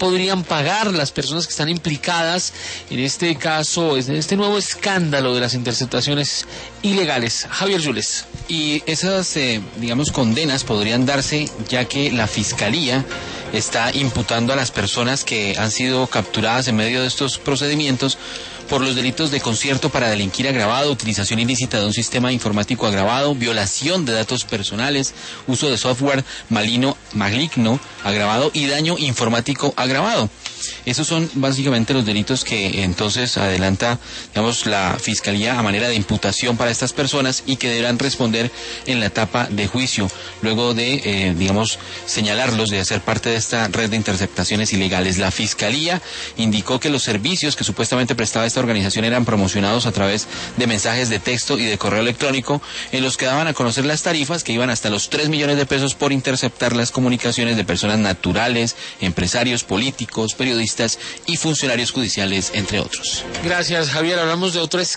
podrían pagar las personas que están implicadas en este caso, en este nuevo escándalo de las interceptaciones ilegales. Javier Yules. Y esas, digamos, condenas podrían darse ya que la Fiscalía está imputando a las personas que han sido capturadas en medio de estos procedimientos por los delitos de concierto para delinquir agravado, utilización ilícita de un sistema informático agravado, violación de datos personales, uso de software maligno agravado y daño informático agravado. Esos son básicamente los delitos que entonces adelanta, digamos, la Fiscalía a manera de imputación para estas personas y que deberán responder en la etapa de juicio, luego de, digamos, señalarlos de hacer parte de esta red de interceptaciones ilegales. La Fiscalía indicó que los servicios que supuestamente prestaba esta organización eran promocionados a través de mensajes de texto y de correo electrónico en los que daban a conocer las tarifas que iban hasta los 3 millones de pesos por interceptar las comunicaciones de personas naturales, empresarios, políticos, periodistas y funcionarios judiciales, entre otros. Gracias, Javier. Hablamos de otro